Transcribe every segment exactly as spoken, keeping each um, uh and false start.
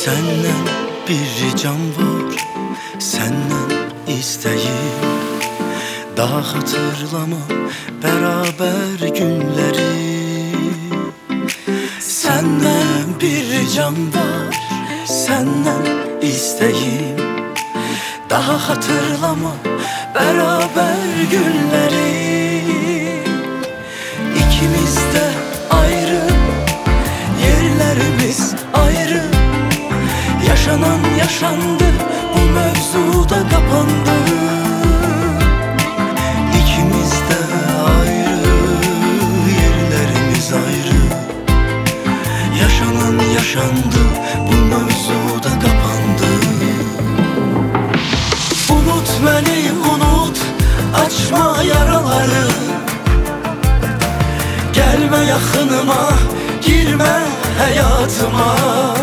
Senden bir ricam var, senden isteğim. Daha hatırlama beraber günleri. Senden bir ricam var, senden isteğim. Daha hatırlama beraber günleri. İkimiz de ayrı, yerlerimiz ayrı. Yaşanan yaşandı, bu mevzuda kapandı. İkimiz de ayrı, yerlerimiz ayrı. Yaşanan yaşandı, bu mevzuda kapandı. Unut beni unut, açma yaraları. Gelme yakınıma, girme hayatıma.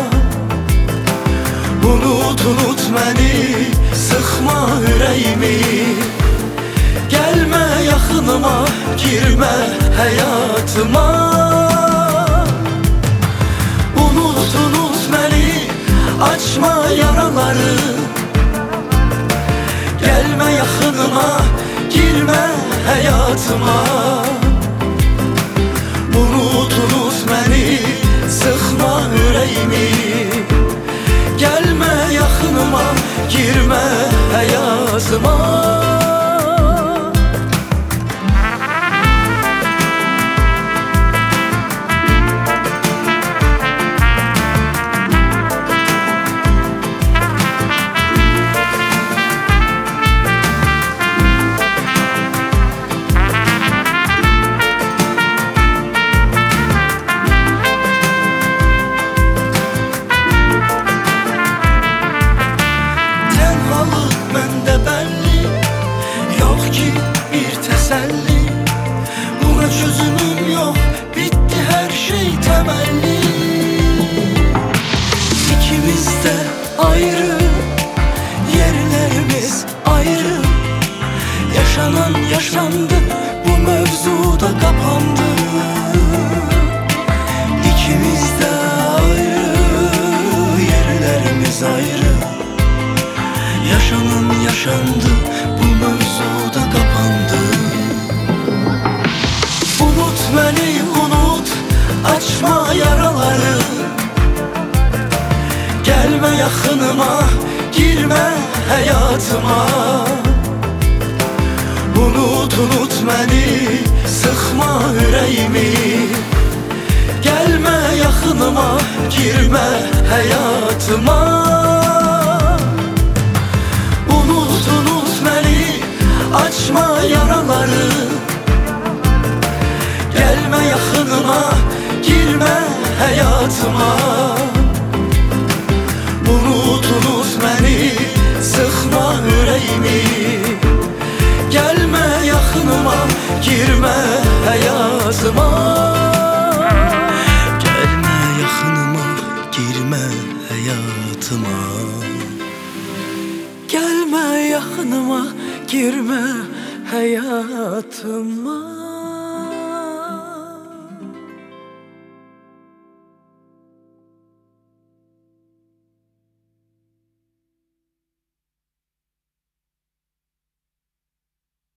Unut unut beni, sıkma yüreğimi. Gelme yakınıma, girme hayatıma. Unut unut beni, açma yaraları. Gelme yakınıma, girme hayatıma. Unut unut beni, sıkma yüreğimi. Gelme yakınıma, girme hayatıma. Buna çözümüm yok, bitti her şey temelli. İkimiz de ayrı, yerlerimiz ayrı. Yaşanan yaşandı, bu mevzuda kapandı. İkimiz de ayrı, yerlerimiz ayrı. Yaşanan yaşandı, bu mevzuda kapandı. Unut beni unut, açma yaraları. Gelme yakınıma, girme hayatıma. Unut unut beni, sıkma yüreğimi. Gelme yakınıma, girme hayatıma. Unut unut beni, açma yaraları. Gelme yakınıma, girme hayatıma. Unut unut beni, sıkma yüreğimi. Gelme yakınıma, girme hayatıma. Gelme yakınıma, girme hayatıma. Gelme yakınıma, girme hayatıma.